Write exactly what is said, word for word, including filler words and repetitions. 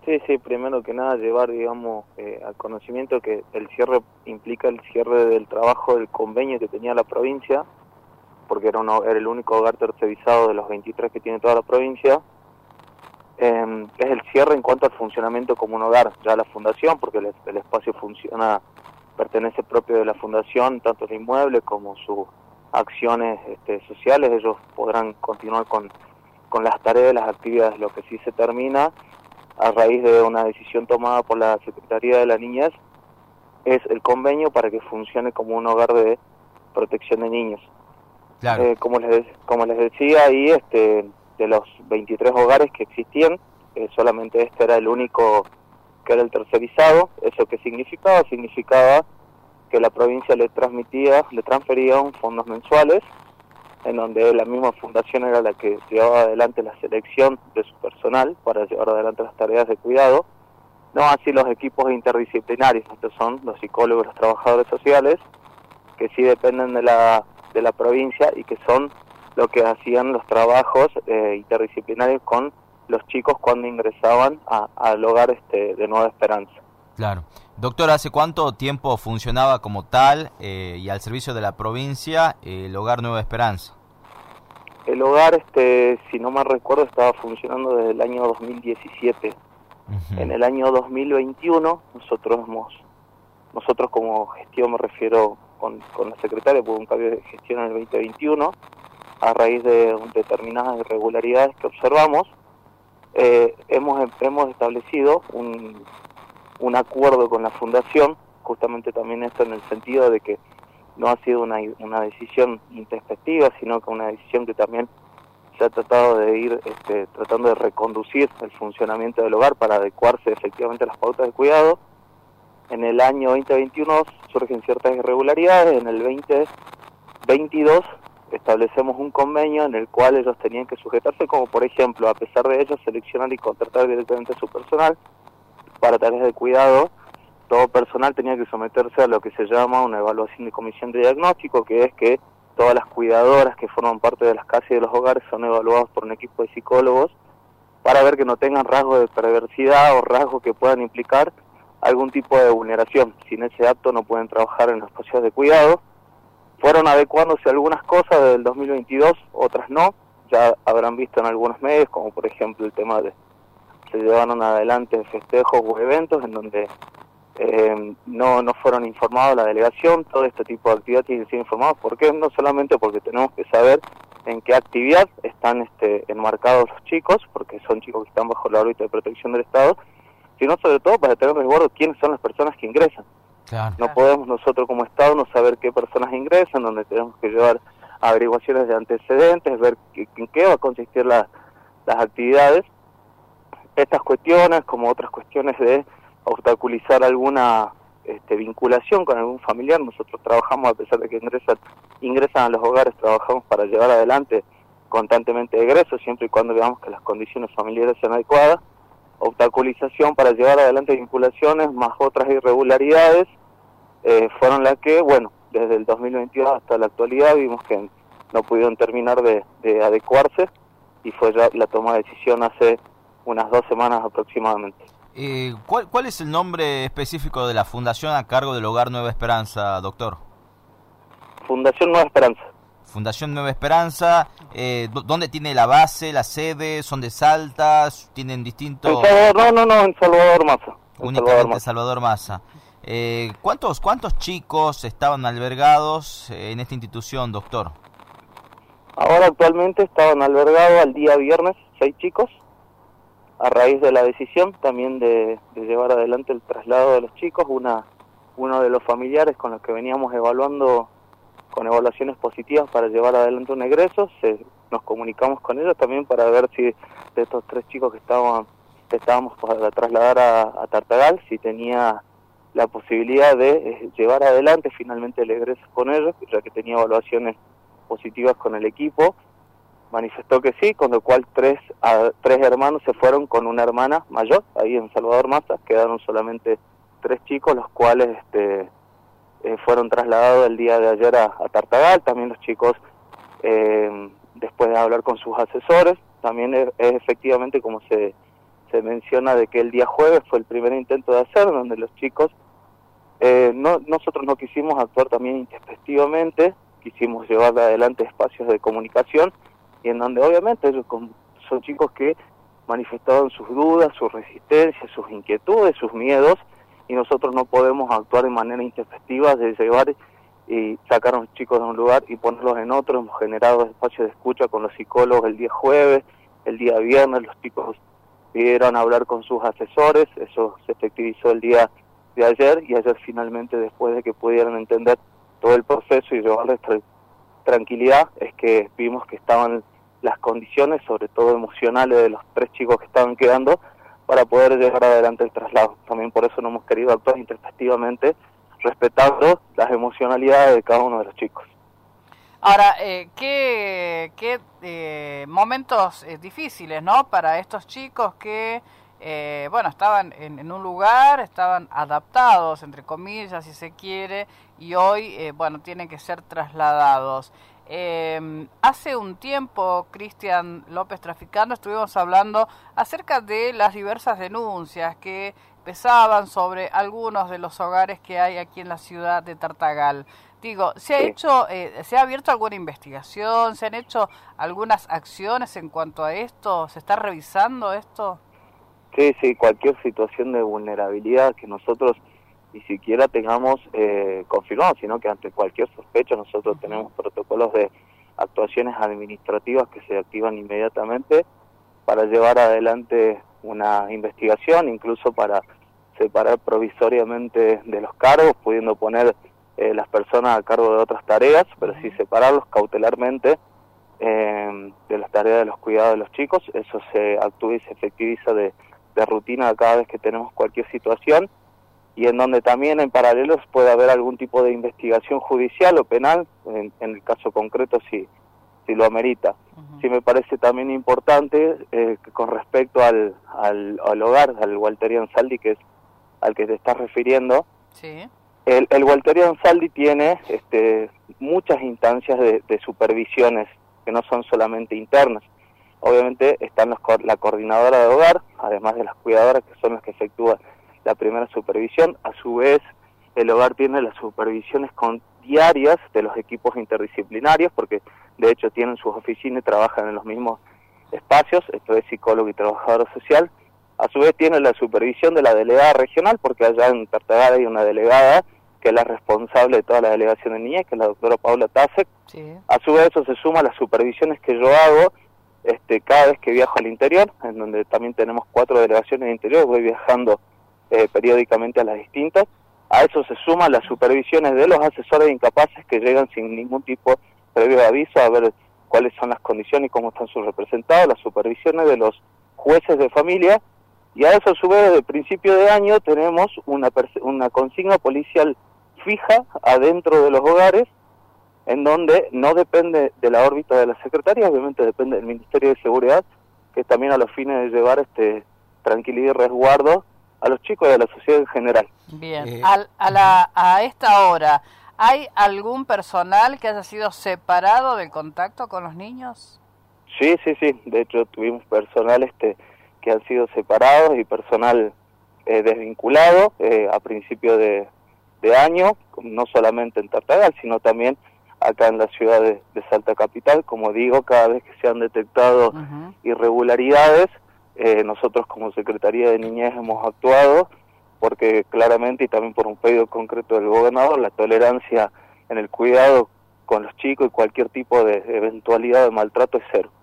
Sí, sí, primero que nada llevar, digamos, eh, al conocimiento que el cierre implica el cierre del trabajo del convenio que tenía la provincia, porque era, uno, era el único hogar tercerizado de los veintitrés que tiene toda la provincia. Eh, es el cierre en cuanto al funcionamiento como un hogar, ya la fundación, porque el, el espacio funciona, pertenece propio de la fundación, tanto el inmueble como sus acciones este, sociales, ellos podrán continuar con, con las tareas, las actividades. Lo que sí se termina a raíz de una decisión tomada por la Secretaría de la Niñez es el convenio para que funcione como un hogar de protección de niños. Claro. Eh, como les como les decía ahí, este, de los veintitrés hogares que existían, eh, solamente este era el único que era el tercerizado. ¿Eso qué significaba? Significaba que la provincia le transmitía, le transfería un fondos mensuales, en donde la misma fundación era la que llevaba adelante la selección de su personal para llevar adelante las tareas de cuidado, no así los equipos interdisciplinarios. Estos son los psicólogos, los trabajadores sociales, que sí dependen de la de la provincia y que son lo que hacían los trabajos eh, interdisciplinarios con los chicos cuando ingresaban a, al hogar este, de Nueva Esperanza. Claro. Doctor, ¿hace cuánto tiempo funcionaba como tal eh, y al servicio de la provincia eh, el Hogar Nueva Esperanza? El hogar, este, si no me recuerdo, estaba funcionando desde el año dos mil diecisiete. Uh-huh. En el año dos mil veintiuno, nosotros hemos, nosotros como gestión, me refiero con, con la secretaria, por un cambio de gestión en el veinte veintiuno, a raíz de determinadas irregularidades que observamos, eh, hemos, hemos establecido un, un acuerdo con la fundación, justamente también esto en el sentido de que no ha sido una, una decisión introspectiva, sino que una decisión que también se ha tratado de ir este, tratando de reconducir el funcionamiento del hogar para adecuarse efectivamente a las pautas de cuidado. En el año veinte veintiuno surgen ciertas irregularidades, en el veinte veintidós establecemos un convenio en el cual ellos tenían que sujetarse, como por ejemplo, a pesar de ellos, seleccionar y contratar directamente a su personal para tareas de cuidado. Todo personal tenía que someterse a lo que se llama una evaluación de comisión de diagnóstico, que es que todas las cuidadoras que forman parte de las casas y de los hogares son evaluadas por un equipo de psicólogos para ver que no tengan rasgos de perversidad o rasgos que puedan implicar algún tipo de vulneración. Sin ese acto no pueden trabajar en los espacios de cuidado. Fueron adecuándose algunas cosas desde el dos mil veintidós, otras no. Ya habrán visto en algunos medios, como por ejemplo el tema de se llevaron adelante festejos o eventos en donde eh, no, no fueron informados la delegación. Todo este tipo de actividades tienen que ser informados. ¿Por qué? No solamente porque tenemos que saber en qué actividad están este, enmarcados los chicos, porque son chicos que están bajo la órbita de protección del Estado, sino sobre todo para tener resguardo quiénes son las personas que ingresan. Claro. No podemos nosotros como Estado no saber qué personas ingresan, donde tenemos que llevar averiguaciones de antecedentes, ver qué, en qué va a consistir la, las actividades. Estas cuestiones, como otras cuestiones de obstaculizar alguna este, vinculación con algún familiar, nosotros trabajamos, a pesar de que ingresan, ingresan a los hogares, trabajamos para llevar adelante constantemente egresos, siempre y cuando veamos que las condiciones familiares sean adecuadas. Obstaculización para llevar adelante vinculaciones, más otras irregularidades, eh, fueron las que, bueno, desde el dos mil veintidós hasta la actualidad vimos que no pudieron terminar de, de adecuarse, y fue ya la toma de decisión hace unas dos semanas aproximadamente. Eh, ¿cuál, ¿Cuál es el nombre específico de la fundación a cargo del Hogar Nueva Esperanza, doctor? Fundación Nueva Esperanza. Fundación Nueva Esperanza, eh, ¿dónde tiene la base, la sede? ¿Son de Salta? ¿Tienen distintos...? En Salvador, no, no, no, en Salvador Massa. En Únicamente Salvador Massa. Salvador Massa. Eh, ¿cuántos, ¿Cuántos chicos estaban albergados en esta institución, doctor? Ahora actualmente estaban albergados al día viernes seis chicos, a raíz de la decisión también de, de llevar adelante el traslado de los chicos. Una, uno de los familiares con los que veníamos evaluando con evaluaciones positivas para llevar adelante un egreso, se, nos comunicamos con ellos también para ver si de estos tres chicos que estaban que estábamos para trasladar a, a Tartagal, si tenía la posibilidad de eh, llevar adelante finalmente el egreso con ellos, ya que tenía evaluaciones positivas con el equipo. Manifestó que sí, con lo cual tres, a, tres hermanos se fueron con una hermana mayor, ahí en Salvador Massa. Quedaron solamente tres chicos, los cuales este, eh, fueron trasladados el día de ayer a, a Tartagal. También los chicos, eh, después de hablar con sus asesores, también es, es efectivamente como se, se menciona de que el día jueves fue el primer intento de hacer, donde los chicos, eh, no, nosotros no quisimos actuar también intempestivamente, quisimos llevar adelante espacios de comunicación, y en donde obviamente ellos son chicos que manifestaban sus dudas, sus resistencias, sus inquietudes, sus miedos, y nosotros no podemos actuar de manera intempestiva de llevar y sacar a los chicos de un lugar y ponerlos en otro. Hemos generado espacios de escucha con los psicólogos el día jueves, el día viernes, los chicos pidieron hablar con sus asesores, eso se efectivizó el día de ayer, y ayer finalmente, después de que pudieran entender todo el proceso y llevarles tra tranquilidad, es que vimos que estaban las condiciones, sobre todo emocionales, de los tres chicos que estaban quedando, para poder llevar adelante el traslado. También por eso no hemos querido actuar intempestivamente, respetando las emocionalidades de cada uno de los chicos. Ahora, eh, qué, qué eh, momentos eh, difíciles, ¿no?, para estos chicos que, eh, bueno, estaban en, en un lugar, estaban adaptados, entre comillas, si se quiere, y hoy, eh, bueno, tienen que ser trasladados. Eh, hace un tiempo, Cristian López Traficando, estuvimos hablando acerca de las diversas denuncias que pesaban sobre algunos de los hogares que hay aquí en la ciudad de Tartagal. Digo, ¿se ha Sí. hecho, eh, se ha abierto alguna investigación? ¿Se han hecho algunas acciones en cuanto a esto? ¿Se está revisando esto? Sí, sí, cualquier situación de vulnerabilidad que nosotros ni siquiera tengamos eh, confirmado, sino que ante cualquier sospecha nosotros tenemos protocolos de actuaciones administrativas que se activan inmediatamente para llevar adelante una investigación, incluso para separar provisoriamente de los cargos, pudiendo poner eh, las personas a cargo de otras tareas, pero sí separarlos cautelarmente eh, de las tareas de los cuidados de los chicos. Eso se actúa y se efectiviza de, de rutina cada vez que tenemos cualquier situación, y en donde también en paralelo puede haber algún tipo de investigación judicial o penal, en, en el caso concreto si, si lo amerita. Uh-huh. Sí me parece también importante eh, que con respecto al, al, al hogar, al Walter Ansaldi, que es al que te estás refiriendo, sí. el, el Walter Ansaldi tiene este, muchas instancias de, de supervisiones que no son solamente internas. Obviamente están los, la coordinadora de hogar, además de las cuidadoras, que son las que efectúan la primera supervisión. A su vez, el hogar tiene las supervisiones con, diarias de los equipos interdisciplinarios, porque de hecho tienen sus oficinas y trabajan en los mismos espacios, esto es psicólogo y trabajador social. A su vez tiene la supervisión de la delegada regional, porque allá en Tartagal hay una delegada que es la responsable de toda la delegación de niñez, que es la doctora Paula Tasek. Sí. A su vez eso se suma a las supervisiones que yo hago este, cada vez que viajo al interior, en donde también tenemos cuatro delegaciones de interior, voy viajando Eh, periódicamente a las distintas. A eso se suman las supervisiones de los asesores de incapaces que llegan sin ningún tipo previo aviso a ver cuáles son las condiciones y cómo están sus representados, las supervisiones de los jueces de familia, y a eso a su vez desde el principio de año tenemos una, una consigna policial fija adentro de los hogares, en donde no depende de la órbita de la Secretaría, obviamente depende del Ministerio de Seguridad, que también a los fines de llevar este tranquilidad y resguardo a los chicos y a la sociedad en general. Bien, Eh, a, a, la, a esta hora, ¿hay algún personal que haya sido separado del contacto con los niños? Sí, sí, sí, de hecho tuvimos personal este que han sido separados y personal eh, desvinculado eh, a principio de, de año, no solamente en Tartagal, sino también acá en la ciudad de, de Salta Capital. Como digo, cada vez que se han detectado uh-huh. irregularidades, Eh, nosotros como Secretaría de Niñez hemos actuado, porque claramente, y también por un pedido concreto del gobernador, la tolerancia en el cuidado con los chicos y cualquier tipo de eventualidad de maltrato es cero.